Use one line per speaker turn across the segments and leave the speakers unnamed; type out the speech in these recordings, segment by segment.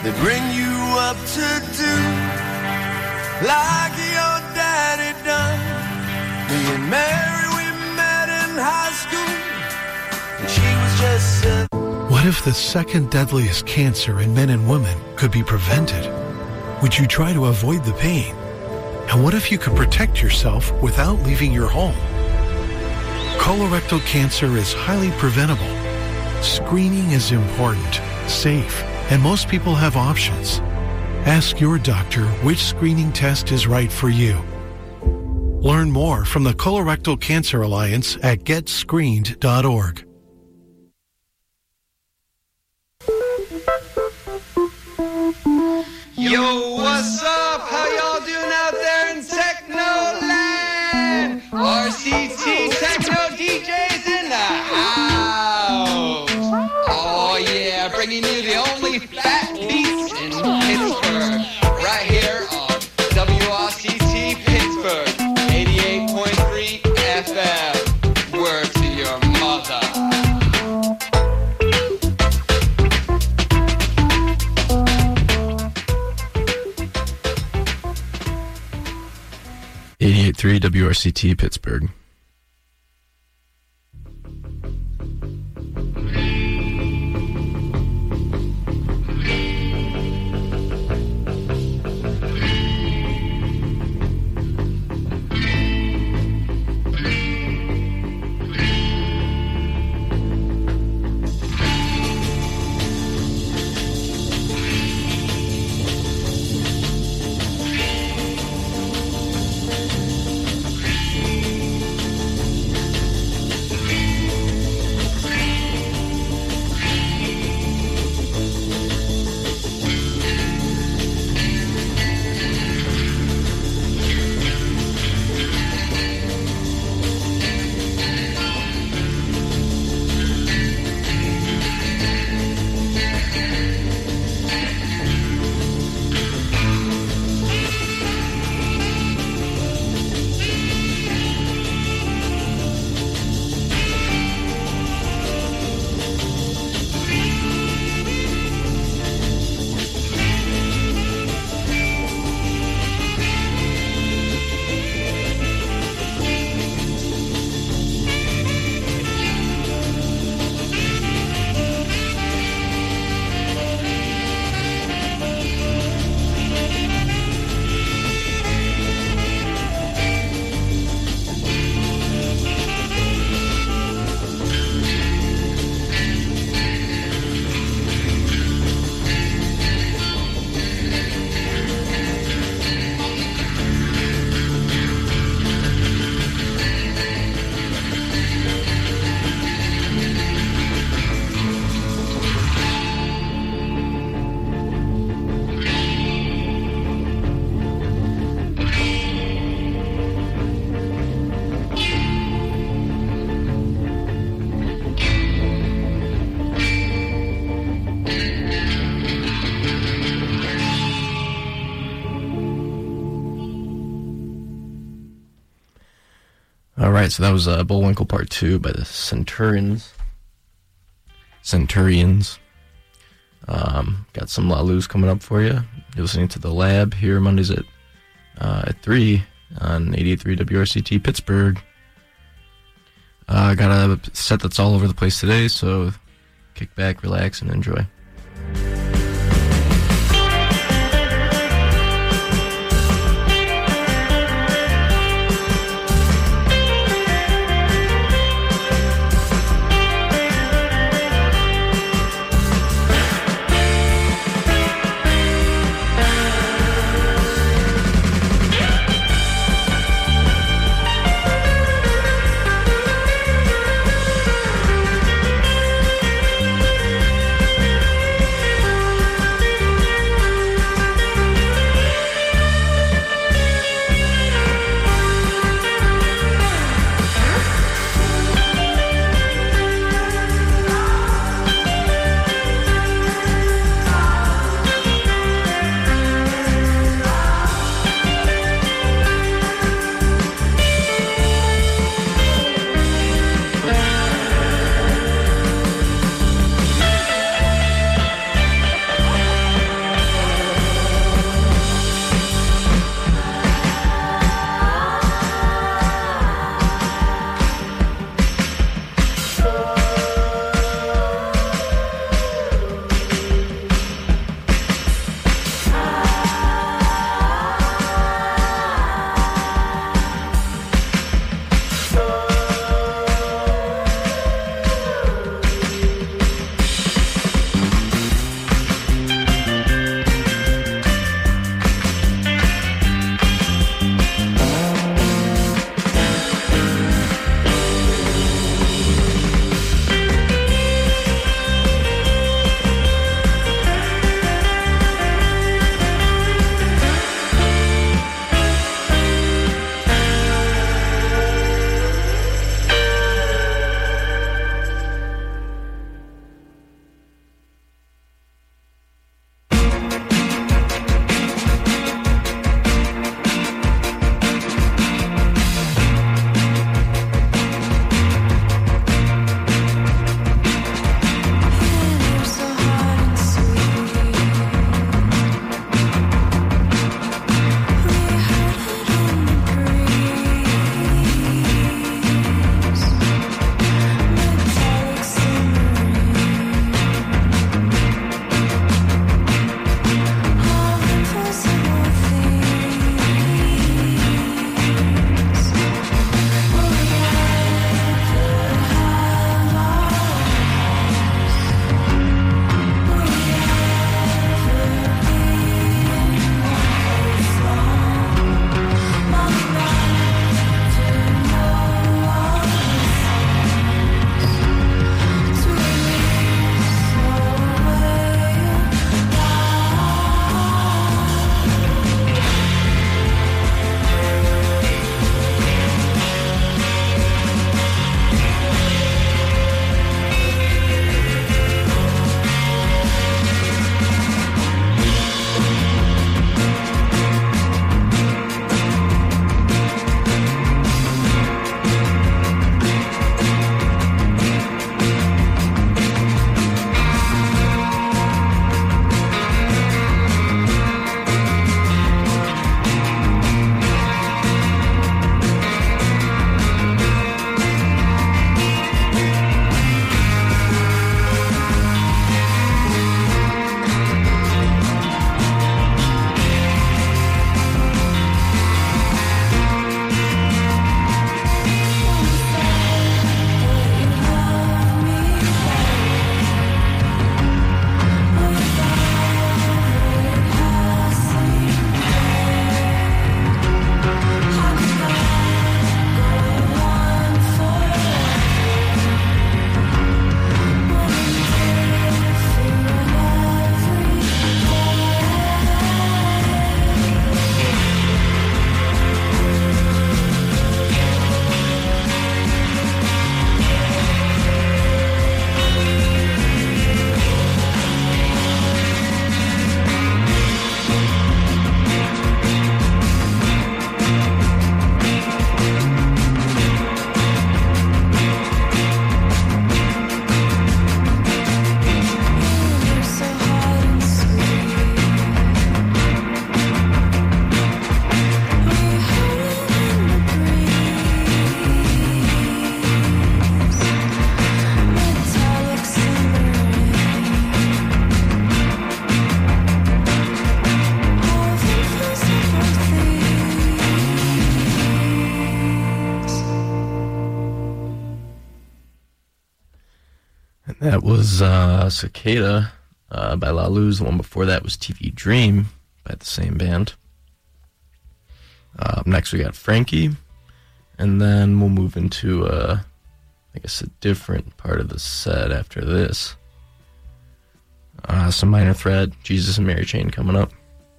They bring you up to do like your daddy done. Me and Mary, we met in high school, and she was just
What if the second deadliest cancer in men and women could be prevented? Would you try to avoid the pain? And what if you could protect yourself without leaving your home? Colorectal cancer is highly preventable. Screening is important, safe, and most people have options. Ask your doctor which screening test is right for you. Learn more from the Colorectal Cancer Alliance at getscreened.org.
Yo, what's up? How y'all doing out there in Technoland? RCT Techno DJs in the house. Oh yeah, bringing you the only fat beats in Pittsburgh. Right here on WRCT Pittsburgh, 88.3 FM. Word to your mother.
88.3 WRCT Pittsburgh. All right, so that was Bullwinkle Part 2 by the Centurions. Got some La Luz coming up for you. You're listening to The Lab here Mondays at 3 on 88.3 WRCT Pittsburgh. Got a set that's all over the place today, so kick back, relax, and enjoy. That was Cicada by La Luz. The one before that was TV Dream by the same band. Next we got Frankie. And then we'll move into, I guess, a different part of the set after this. Some Minor Threat, Jesus and Mary Chain coming up.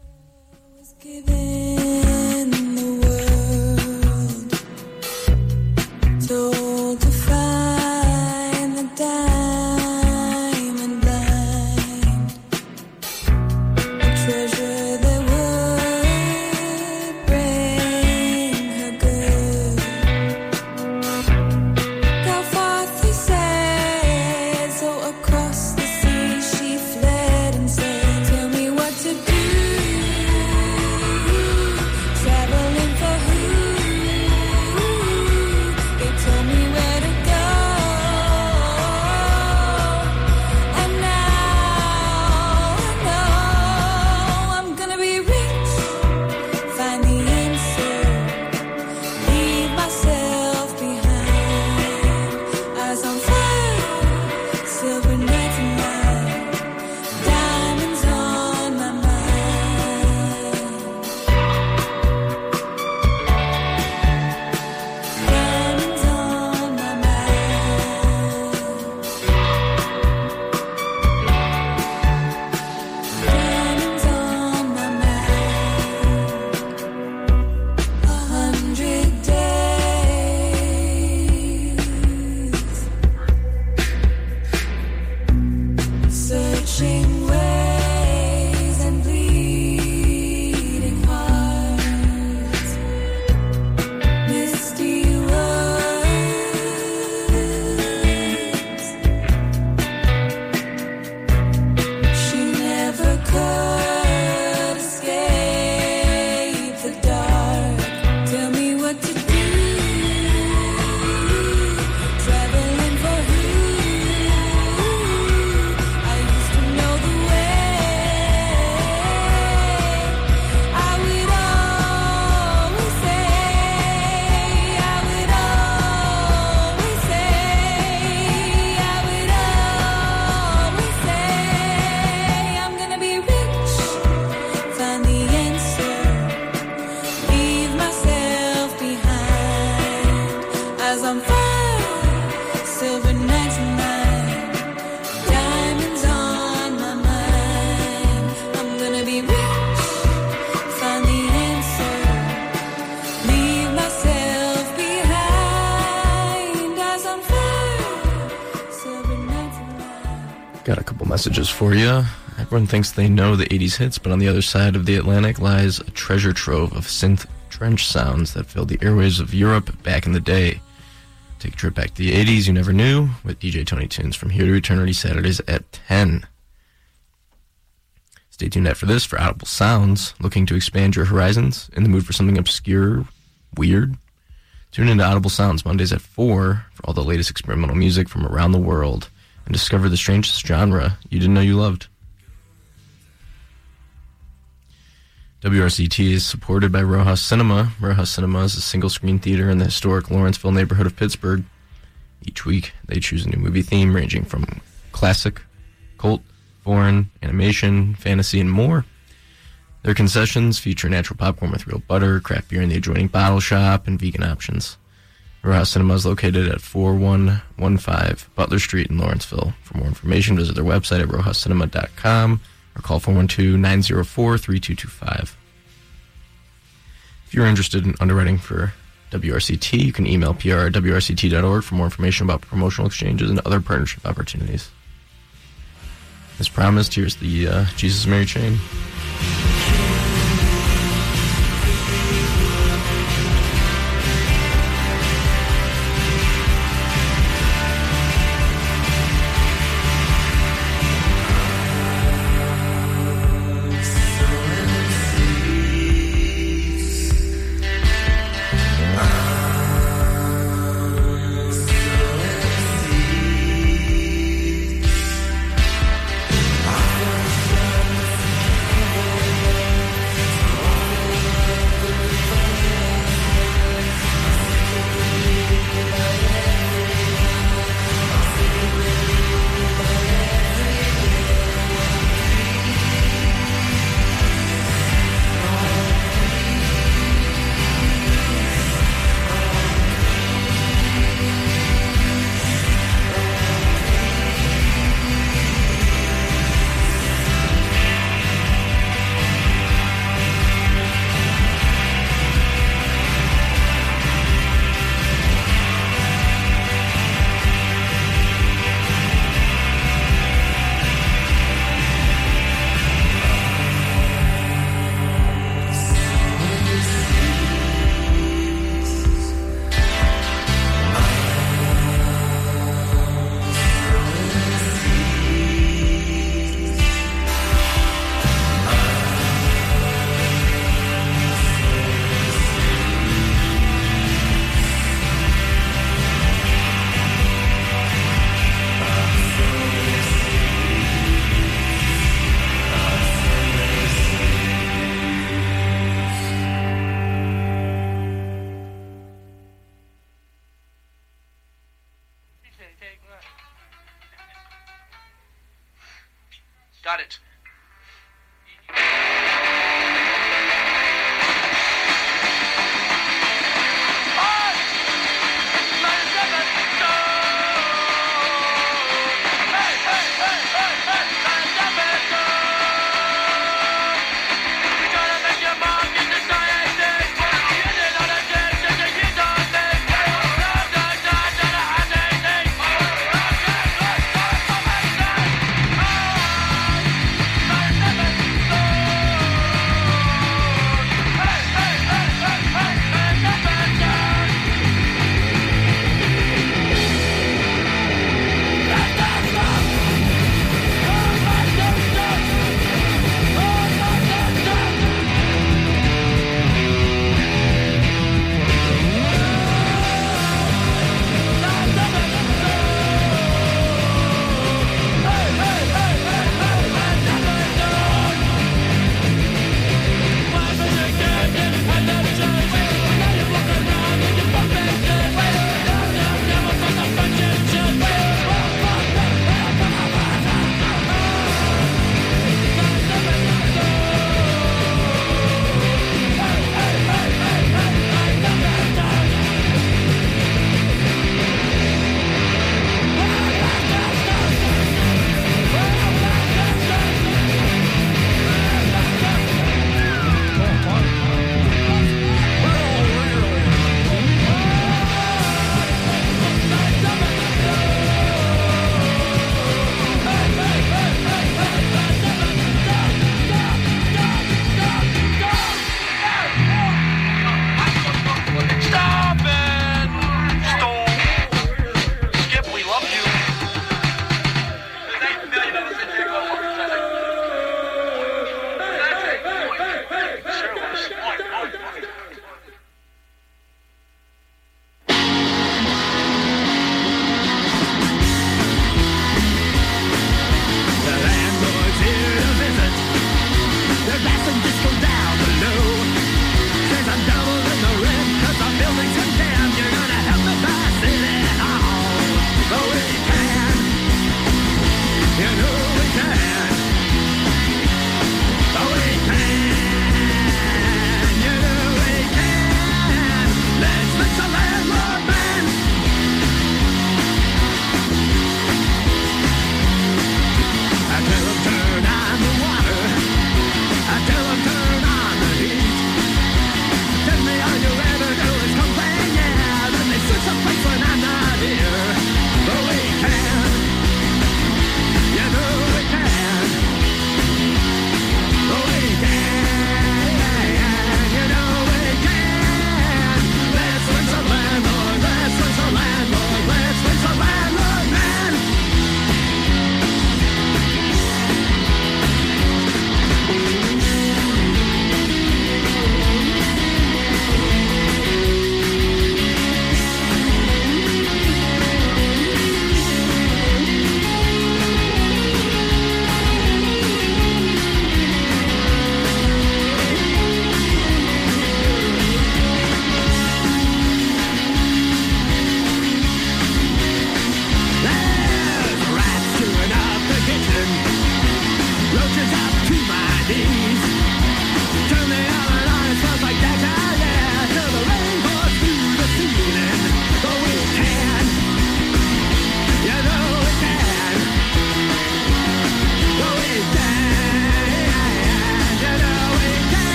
Got a couple messages for you. Everyone thinks they know the 80s hits, but on the other side of the Atlantic lies a treasure trove of synth trench sounds that filled the airwaves of Europe back in the day. Take a trip back to the 80s you never knew with DJ Tony Tunes from Here to Eternity, Saturdays at 10. Stay tuned after this for Audible Sounds. Looking to expand your horizons? In the mood for something obscure, weird? Tune into Audible Sounds Mondays at 4 for all the latest experimental music from around the world and discover the strangest genre you didn't know you loved. WRCT is supported by Rojas Cinema. Rojas Cinema is a single-screen theater in the historic Lawrenceville neighborhood of Pittsburgh. Each week, they choose a new movie theme ranging from classic, cult, foreign, animation, fantasy, and more. Their concessions feature natural popcorn with real butter, craft beer in the adjoining bottle shop, and vegan options. Rojas Cinema is located at 4115 Butler Street in Lawrenceville. For more information, visit their website at rojascinema.com or call 412-904-3225. If you're interested in underwriting for WRCT, you can email pr@wrct.org for more information about promotional exchanges and other partnership opportunities. As promised, here's the Jesus Mary Chain.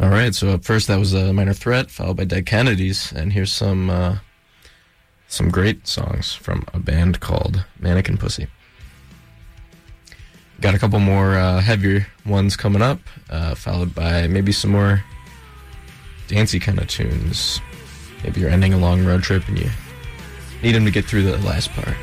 All right, so up first that was a Minor Threat, followed by Dead Kennedys, and here's some great songs from a band called Mannequin Pussy. Got a couple more heavier ones coming up, followed by maybe some more dancey kind of tunes. Maybe you're ending a long road trip and you need them to get through the last part.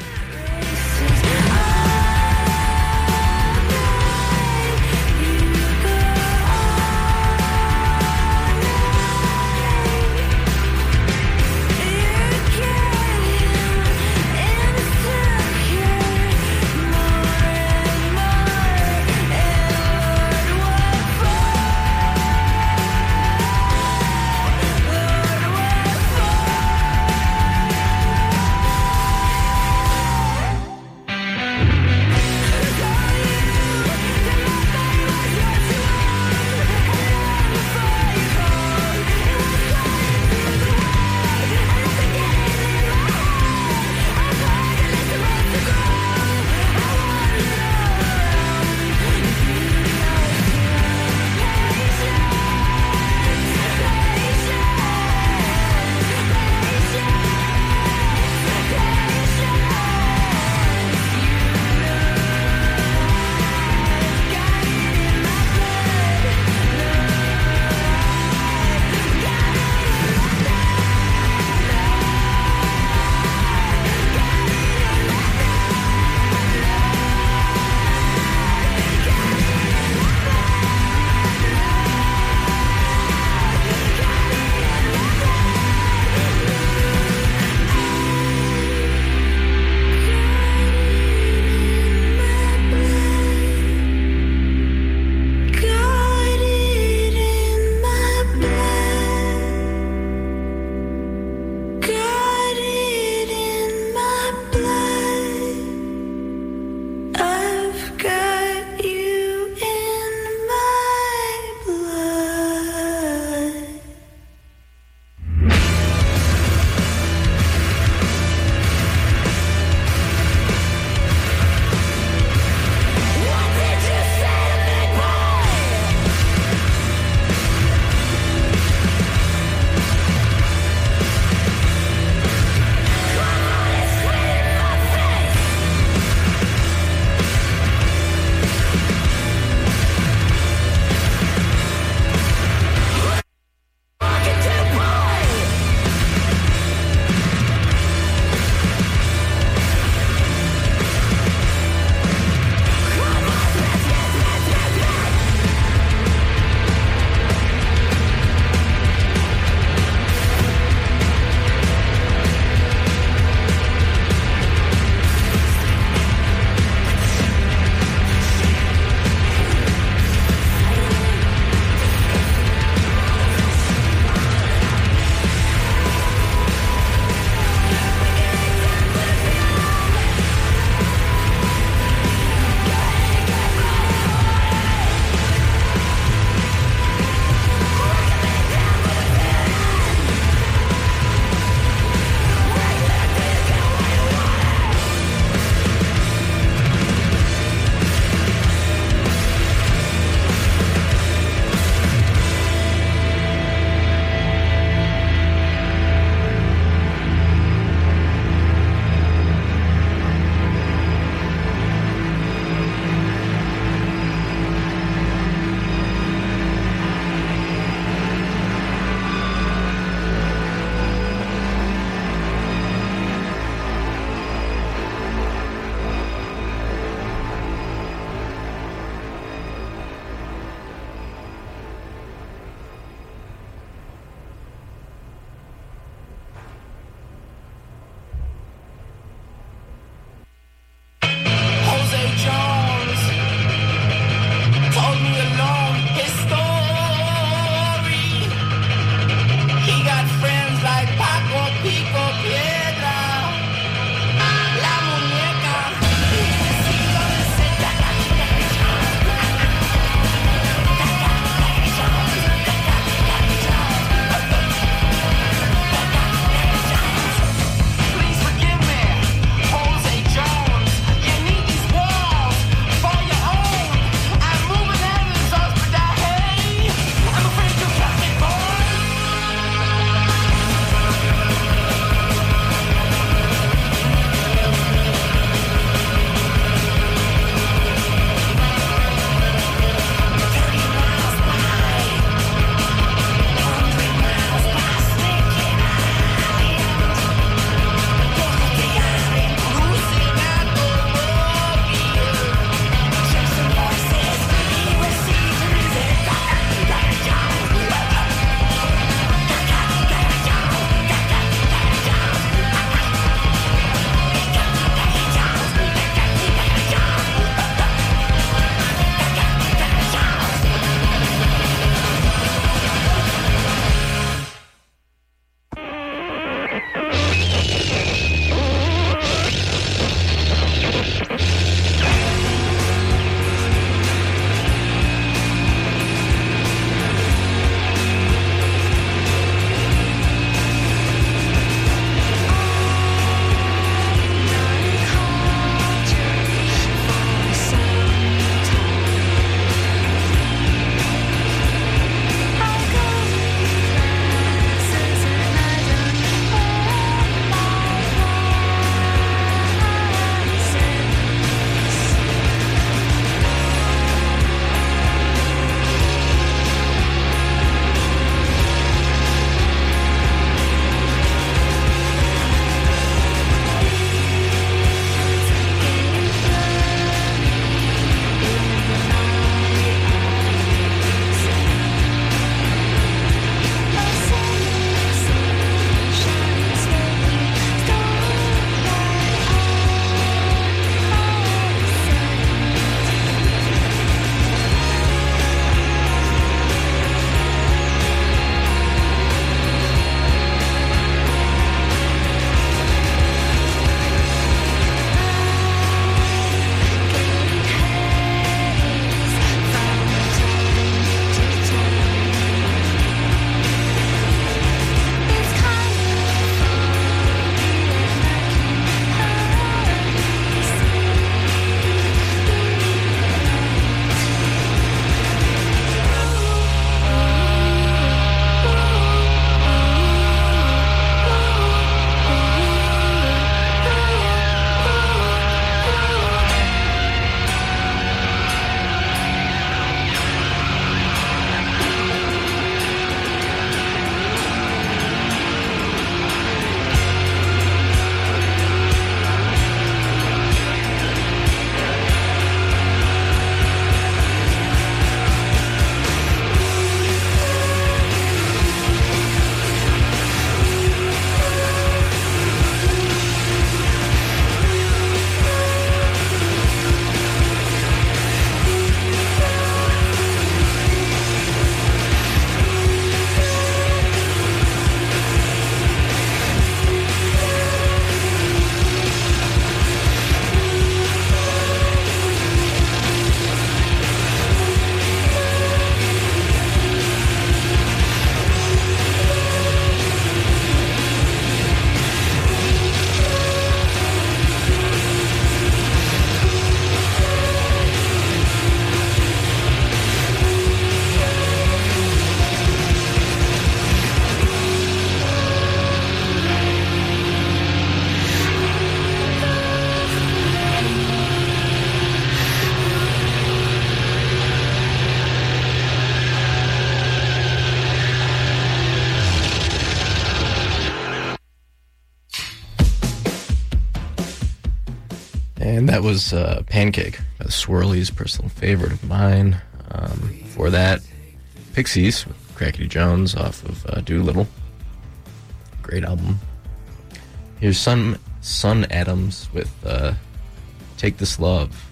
And that was Pancake by the Swirlies, personal favorite of mine. Before that, Pixies with Crackety Jones off of Doolittle. Great album. Here's Sun Adams with Take This Love.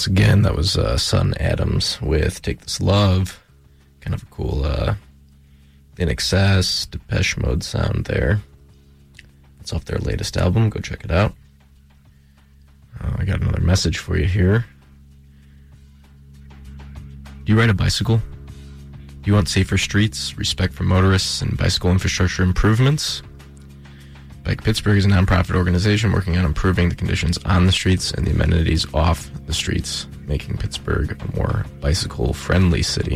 once again, that was Son Adams with Take This Love. Kind of a cool In Excess, Depeche Mode sound there. It's off their latest album. Go check it out. I got another message for you here. Do you ride a bicycle? Do you want safer streets, respect for motorists, and bicycle infrastructure improvements? Bike Pittsburgh is a nonprofit organization working on improving the conditions on the streets and the amenities off the streets, making Pittsburgh a more bicycle-friendly city.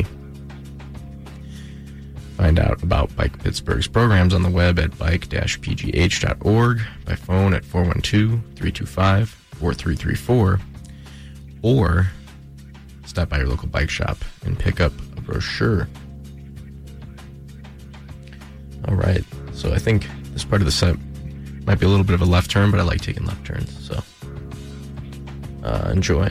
Find out about Bike Pittsburgh's programs on the web at bike-pgh.org, by phone at 412-325-4334, or stop by your local bike shop and pick up a brochure. All right, so I think this part of the set might be a little bit of a left turn, but I like taking left turns, so enjoy.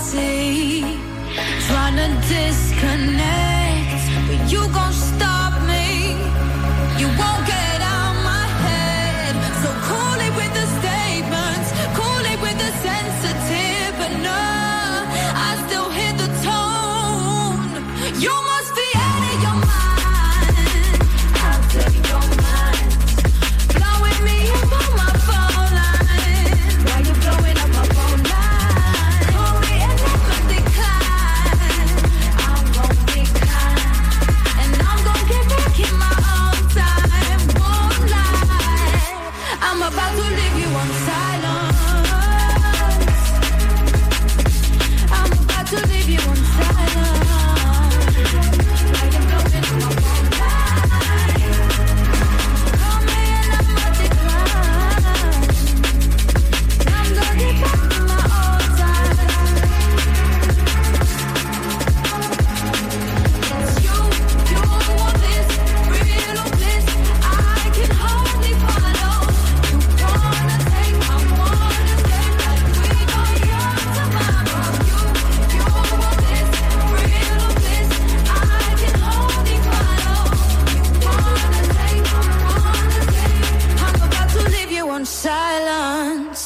Trying to disconnect, but you gon' stop me. You must be out of your mind. Out of your mind. Blowing me up on my phone line. Why you blowing up my phone line? Call me and never decline. I'm gon' decline. And I'm gon' get back in my own time. Won't lie. I'm about to leave you on silence. I'm about to leave you on silence. Like I'm blowing up my phone line. Call me and I'ma decline. I'm gonna get back in my own time. It's you want this real bliss. I can hardly follow. You wanna take, I wanna stay like we got young tomorrow. You want this real bliss. I can hardly follow. You wanna take, I wanna stay. I'm about to leave you on silence.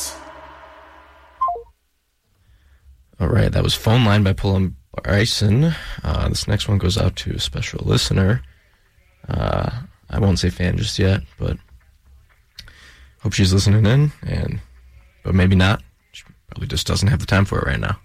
All right, that was Phone Line by Pullum Bryson. This next one goes out to a special listener. I won't say fan just yet, but hope she's listening in, but maybe not. She probably just doesn't have the time for it right now.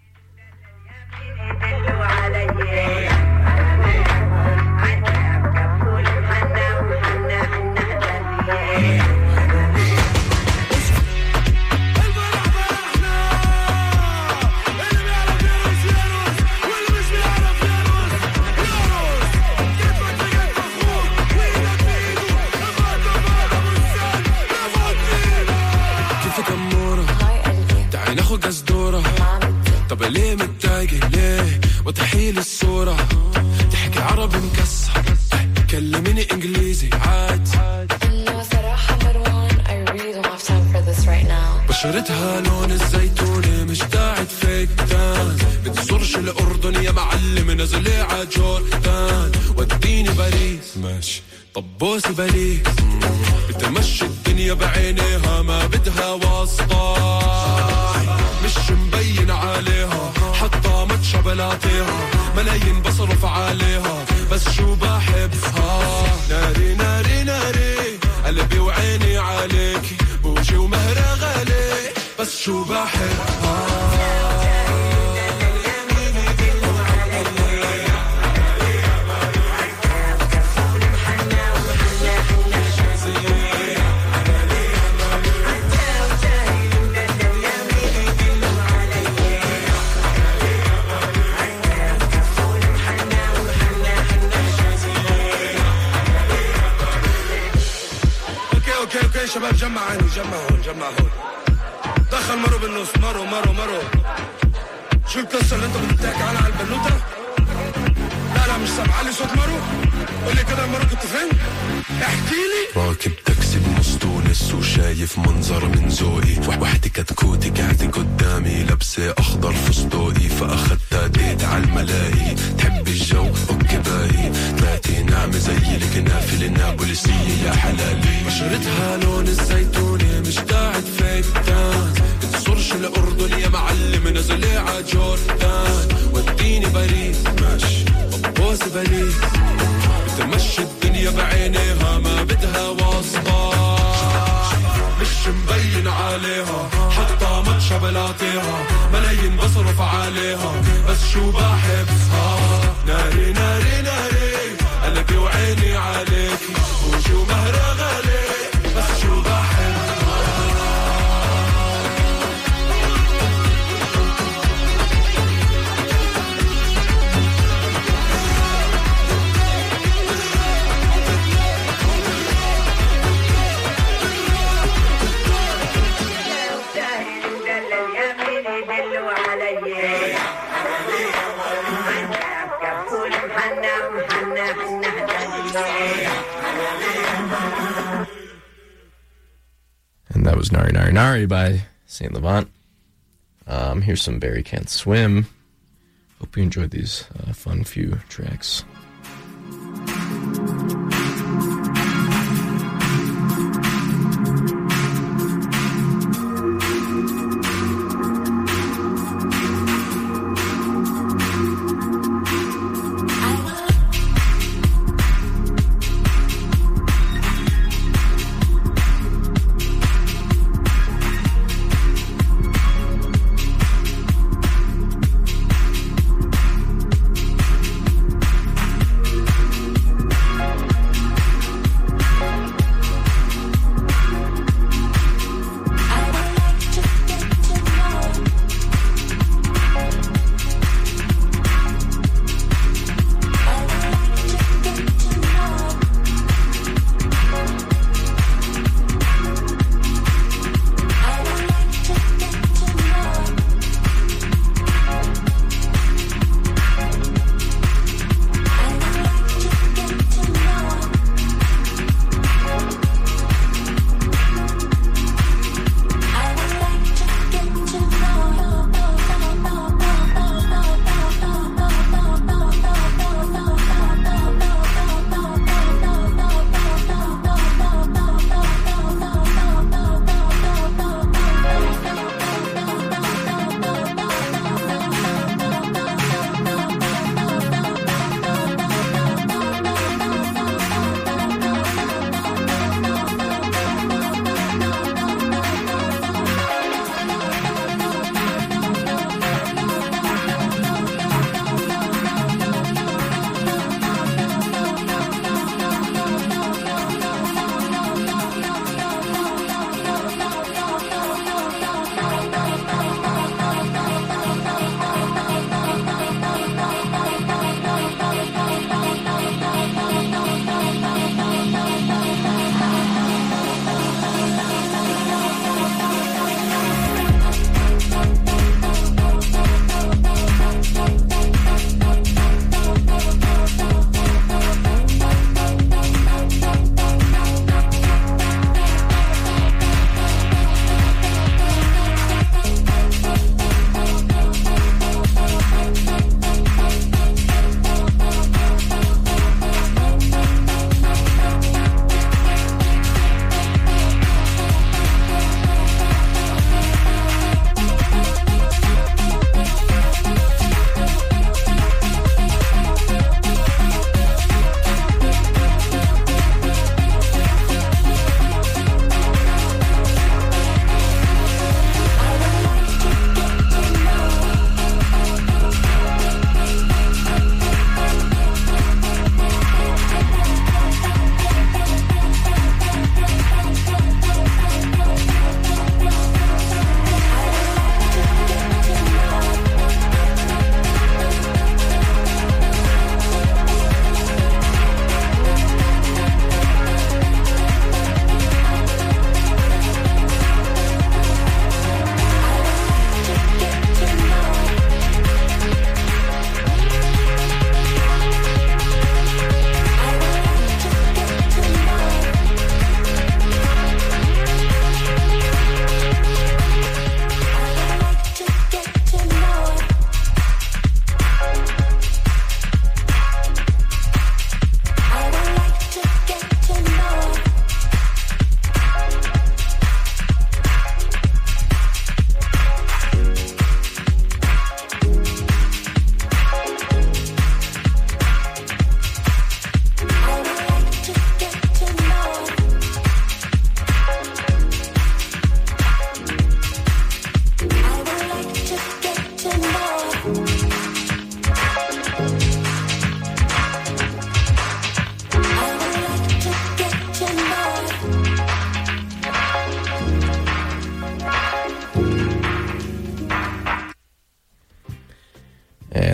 كيفك أمورة تعي ناخد قصدورة طب ليه متضايقة ليه وتحيلي الصورة تحكي عربي مكسر كلميني إنجليزي عاد
لا صراحة مروان I really don't have time for this right now.
بشرتها لون الزيتونة مش داعي فيك دان بتزورش الأردن يا معلم نزلي عجوردان وديني باريس ماشي طب بوسي باريس بتمشي الدنيا بعينيها ما بدها واسطة مش مبين عليها حتى متشا بلاطيها ملايين بصرف عليها بس شو بحبها ناري ناري ناري قلبي وعيني عليكي بوجي ومهرة غالي بس شو بحبها اوكي شباب جمعوا هون دخل مرو بالنص مرو شو القصة اللي انت بتحكي عنها على البنوتة؟ لا مش سامع لي صوت مرو قولي كده مرو كنت فين؟ احكي لي راكب تاكسي بنص تونس وشايف منظر من ذوقي وحدي كتكوتي قاعدة قدامي لابسة اخضر فستوقي فاخدتها ديت عالملاهي تحب الجو اوكي باهي طلعتي ناعمة زي الكنافة النابلسية يا حلالي بشرتها لون الزيتونة مش داعي فيك دان بتزورش الأردن يا معلم نزلي عجوردان وديني باريس ماشي بوسي باريس بتمشي الدنيا بعينيها ما بدها واسطة مش مبين عليها حتى متشا بلاطيها ملايين بصرف عليها بس شو بحبها ناري ناري ناري قلبي وعيني عليكي وجي ومهرة غالي بس شو بحبها
And that was Nari Nari Nari by Saint Levant. Here's some Barry Can't Swim. Hope you enjoyed these fun few tracks.
I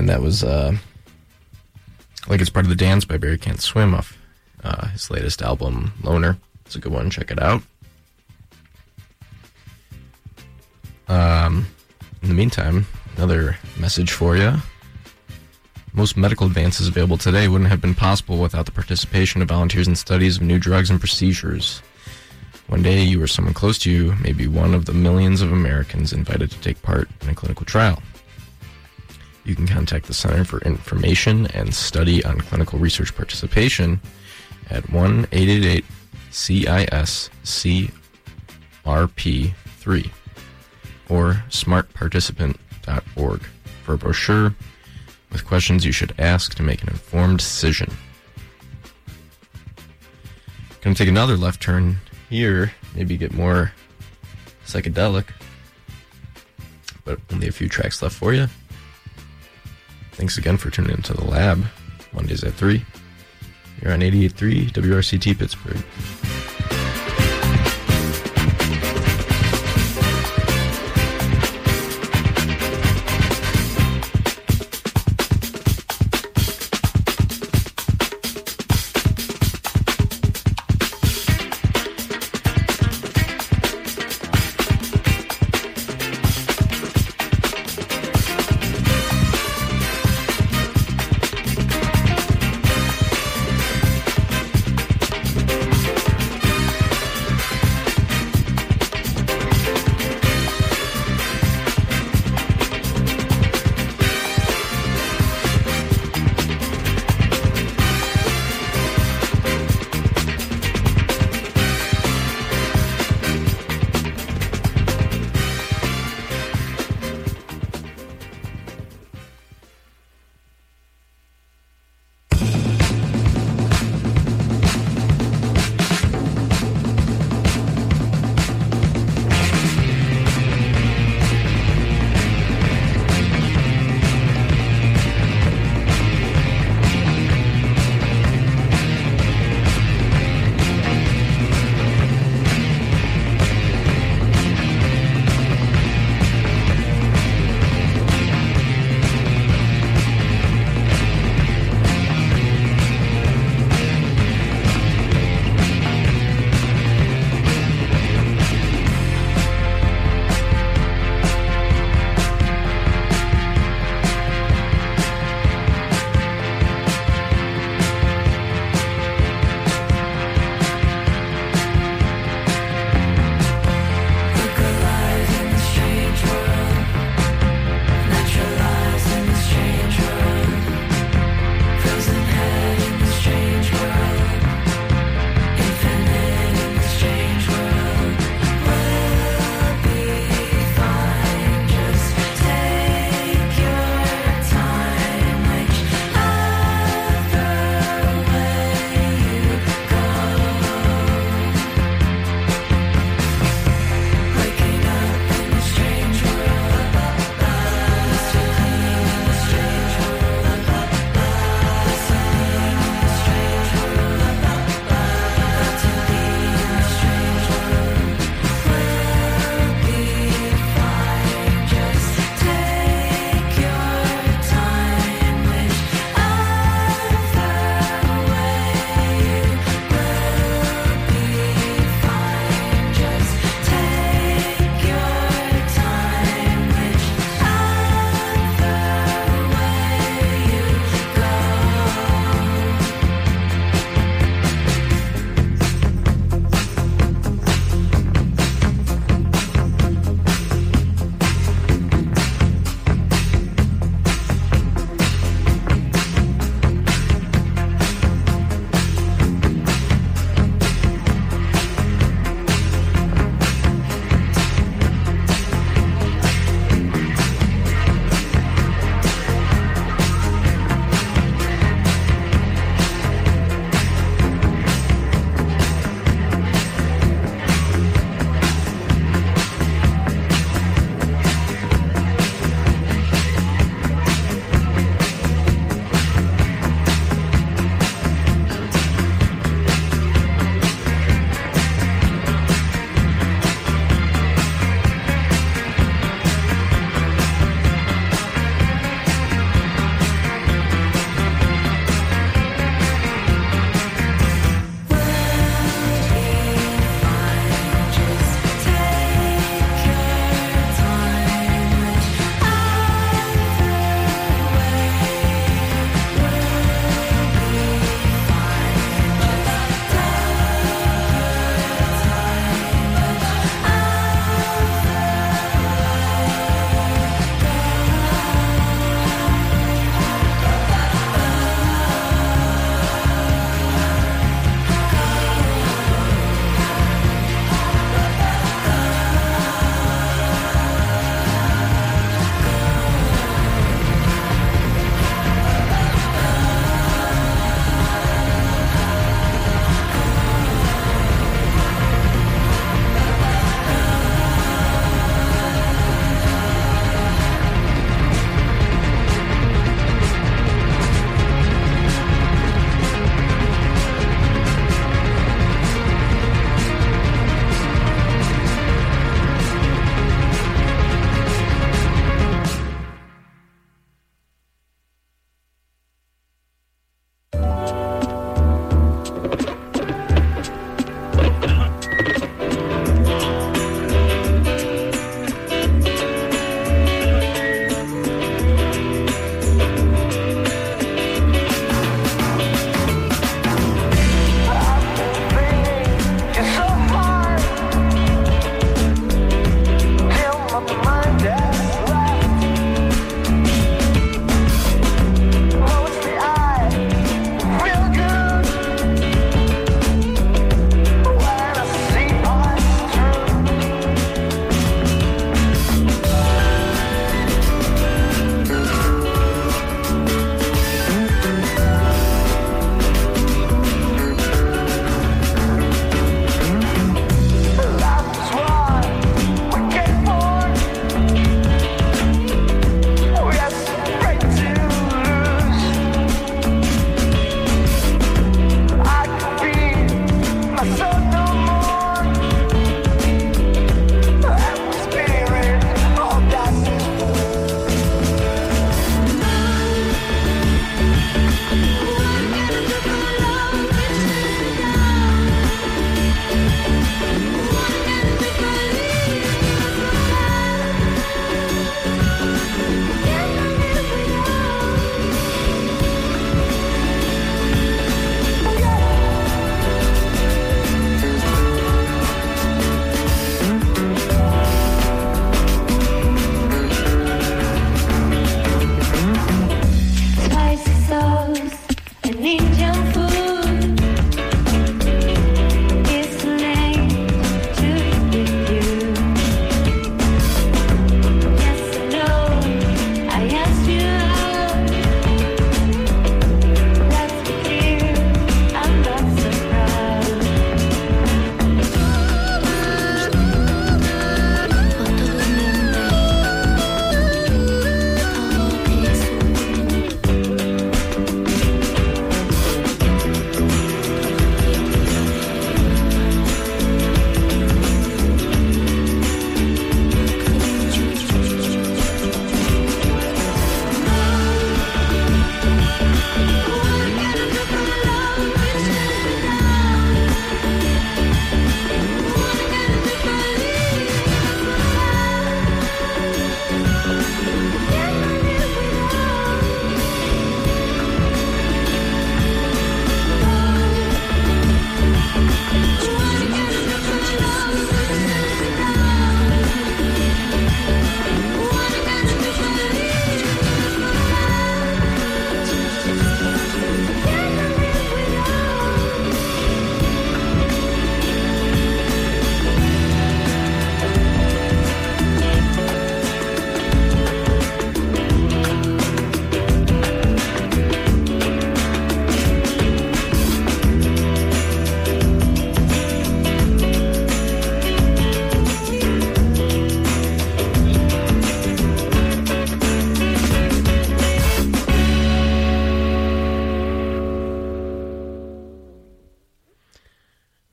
And that was like it's part of the Dance by Barry Can't Swim off his latest album, Loner. It's a good one. Check it out. In the meantime, another message for you. Most medical advances available today wouldn't have been possible without the participation of volunteers in studies of new drugs and procedures. One day, you or someone close to you may be one of the millions of Americans invited to take part in a clinical trial. You can contact the Center for Information and Study on Clinical Research Participation at 1-888-CISCRP3 or smartparticipant.org for a brochure with questions you should ask to make an informed decision. Going to take another left turn here, maybe get more psychedelic, but only a few tracks left for you. Thanks again for tuning into The Lab, Mondays at 3. You're on 88.3 WRCT Pittsburgh.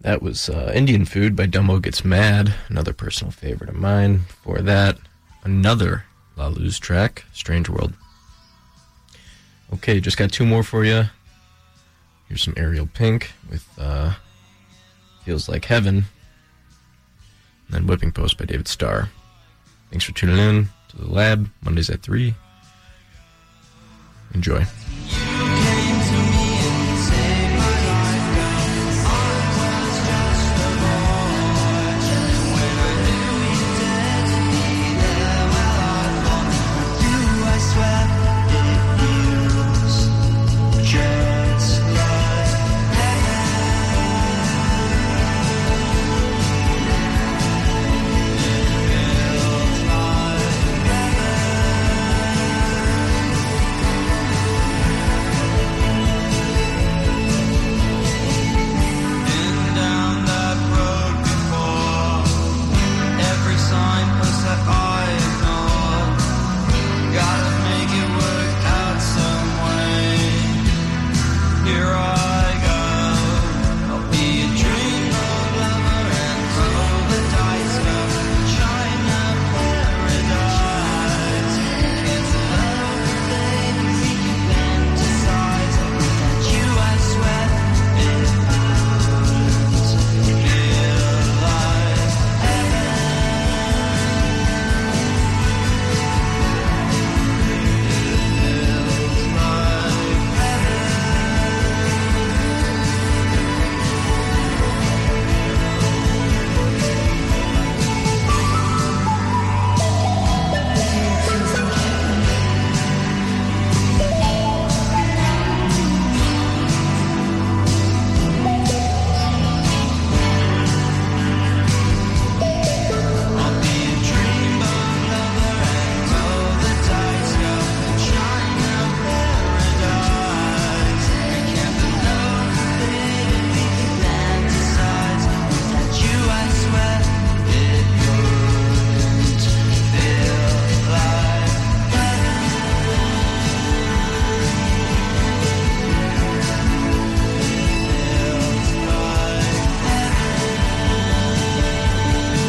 That was Indian Food by Dumbo Gets Mad, another personal favorite of mine. Before that, another La Luz track, Strange World. Okay, just got two more for you. Here's some Ariel Pink with Feels Like Heaven. And then Whipping Post by David Starr. Thanks for tuning in to The Lab, Mondays at 3. Enjoy.